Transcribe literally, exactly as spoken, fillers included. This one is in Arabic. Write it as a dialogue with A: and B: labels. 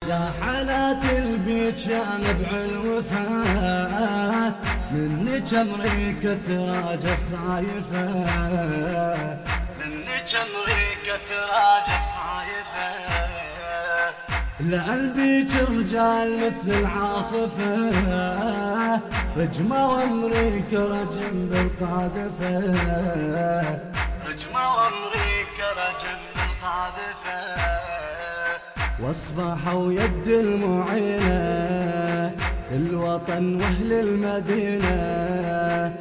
A: يا حالات البيت يا نبع الوفاء، منك امريكا تراجع خايفة، منك امريكا تراجع خايفة. لقلبيك رجال مثل العاصفة، رجمة وامريكا رجم بالقاذفة، رجمة وامريكا رجم بالقاذفة. واصبحوا يد المعينة الوطن واهل المدينة.